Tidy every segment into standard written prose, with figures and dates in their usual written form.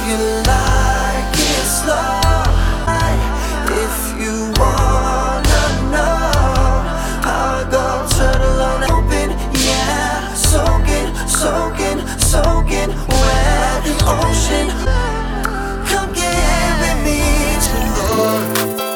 you like it slow, if you wanna know how I go turtle on open, yeah, soaking, soaking, soaking wet in ocean. Come get with me tonight.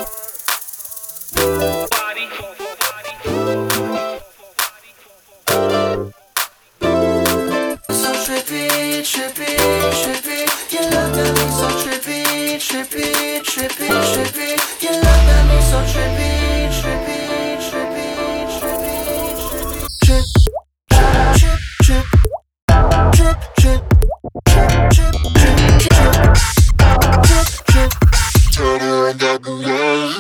So trippy, trippy, trippy. Your love got me so trippy, trippy, trippy, trippy. Your love got me so trippy, trippy, trippy, trippy, trippy. Trip, trip, trip, trip, trip, trip, trip, trip, trip, trip. Turtle on that booty.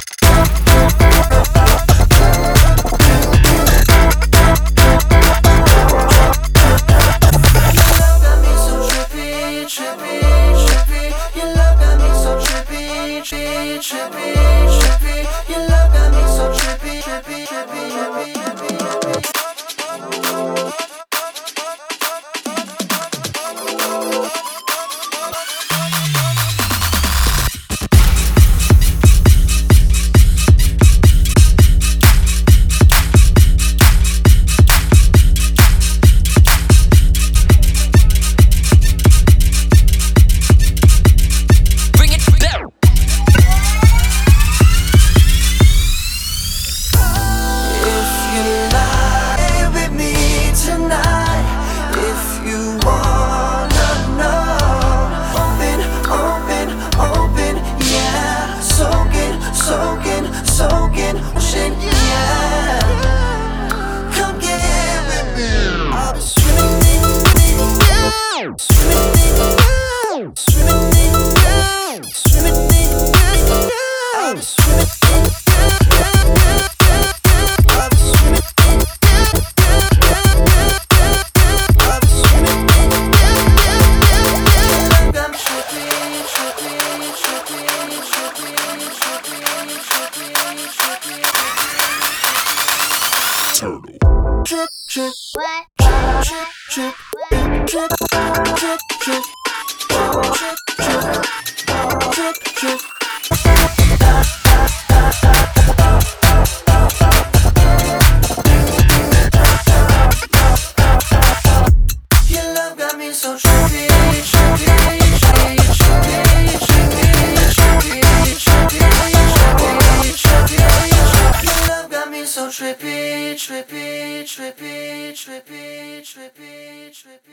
Trippy, trippy, trippy. Your love got me so trippy, trippy, trippy, trippy, trippy, trippy. Soaking, soaking, ocean, yeah. Come get with me. I'll be swimming in you, swimming in you, swimming in you, swimming in you. I'll be swimming in you. I'll be swimming in you. I'll be swimming in you. Love got me trippy, trippy, trippy, trippy, trippy. Turtle. Trip, trip, what? Trip, trip, trip, trip, trip, trip, trip, trip, trip. Your love got me so trippy.